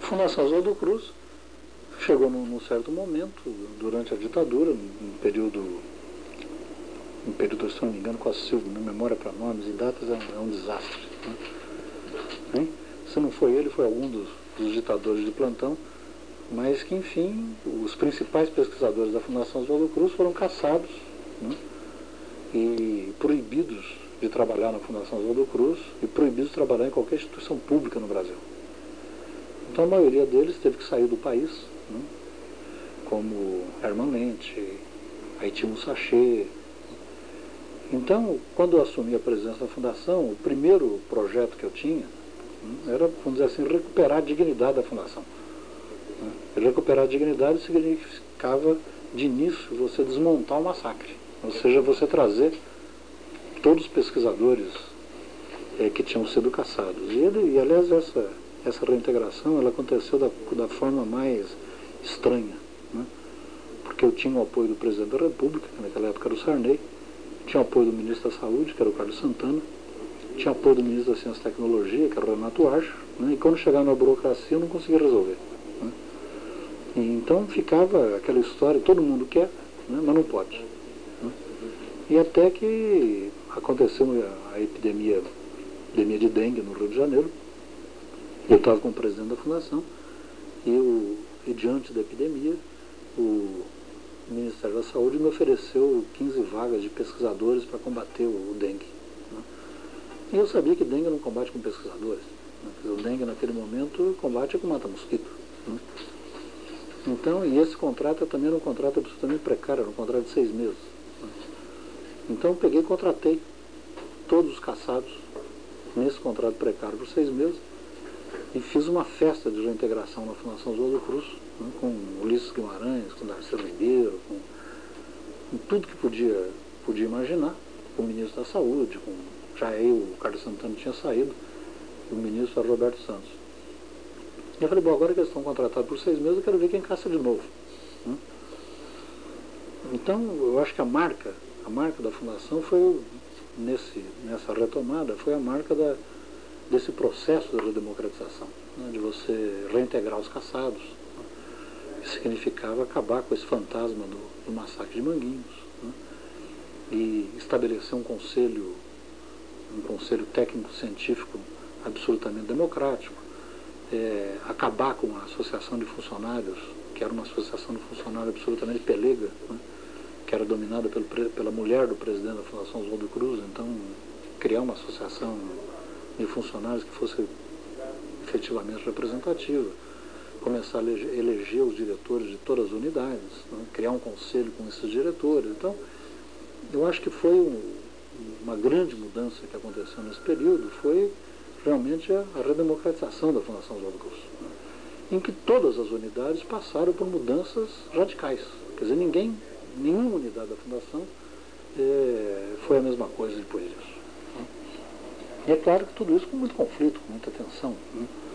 Fundação Oswaldo Cruz chegou num certo momento, durante a ditadura, num período, se não me engano, com a Silva, minha memória para nomes e datas é um desastre. Né? Se não foi ele, foi algum dos ditadores de plantão, mas que, enfim, os principais pesquisadores da Fundação Oswaldo Cruz foram caçados, né? E proibidos de trabalhar na Fundação Oswaldo Cruz e proibidos de trabalhar em qualquer instituição pública no Brasil. Então a maioria deles teve que sair do país, né? Como Hermann Lente, Haïtí Sachê. Então, quando eu assumi a presidência da Fundação, o primeiro projeto que eu tinha, né, era, vamos dizer assim, recuperar a dignidade da Fundação. Né? Recuperar a dignidade significava, de início, você desmontar o massacre. Ou seja, você trazer todos os pesquisadores que tinham sido caçados. E aliás, essa reintegração ela aconteceu da forma mais estranha. Né? Porque eu tinha o apoio do presidente da República, que naquela época era o Sarney, tinha o apoio do ministro da Saúde, que era o Carlos Santana, tinha o apoio do ministro da Ciência e Tecnologia, que era o Renato Archo, né? E quando chegava na burocracia eu não conseguia resolver. Né? E então ficava aquela história, todo mundo quer, né? Mas não pode. Né? E até que aconteceu a epidemia de dengue no Rio de Janeiro. Eu estava com o presidente da Fundação e diante da epidemia, o Ministério da Saúde me ofereceu 15 vagas de pesquisadores para combater o dengue. Né? E eu sabia que dengue não combate com pesquisadores. Né? O dengue naquele momento combate com mata-mosquito. Né? Então, e esse contrato também era um contrato absolutamente precário, era um contrato de 6 meses. Né? Então eu peguei e contratei todos os caçados nesse contrato precário por 6 meses e fiz uma festa de reintegração na Fundação Oswaldo Cruz, né, com Ulisses Guimarães, com Darcy Ribeiro, com tudo que podia imaginar, com o ministro da Saúde, já o Carlos Santana tinha saído, e o ministro era Roberto Santos. E eu falei, bom, agora que eles estão contratados por 6 meses, eu quero ver quem caça de novo. Né? Então, eu acho que a marca da Fundação foi, nessa retomada, foi a marca desse processo de redemocratização, né, de você reintegrar os caçados. Né, que significava acabar com esse fantasma do massacre de Manguinhos, né, e estabelecer um conselho técnico-científico absolutamente democrático, acabar com a associação de funcionários, que era uma associação de funcionários absolutamente pelega, né, que era dominada pela mulher do presidente da Fundação Oswaldo Cruz. Então criar uma associação de funcionários que fosse efetivamente representativa, começar a eleger os diretores de todas as unidades, né? Criar um conselho com esses diretores. Então, eu acho que foi uma grande mudança que aconteceu nesse período, foi realmente a redemocratização da Fundação Oswaldo Cruz, né? Em que todas as unidades passaram por mudanças radicais. Quer dizer, nenhuma unidade da Fundação foi a mesma coisa depois disso. E é claro que tudo isso com muito conflito, com muita tensão. Né?